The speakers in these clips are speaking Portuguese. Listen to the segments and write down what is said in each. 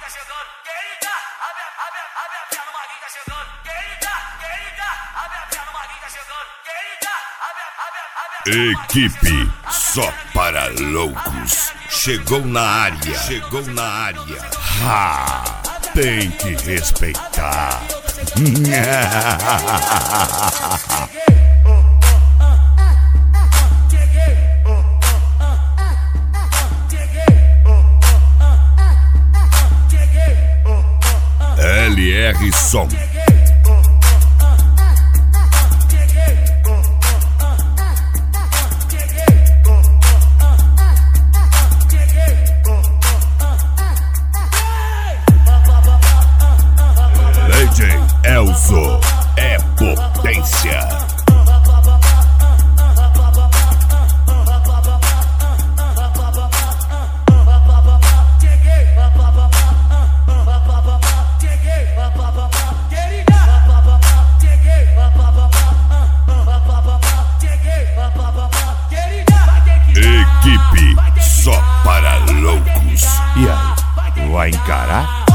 tá chegando. Querida, abre a perna, o Marquinhos tá chegando. Querida, abre a perna, o Marquinhos tá chegando. Querida, abre a perna. Equipe só para loucos. Chegou na área. Tem que respeitar. LR Som. DJ Elzo é potência. Equipe só para loucos. E aí, vai encarar?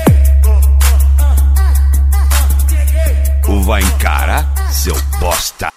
Vai encarar, seu bosta.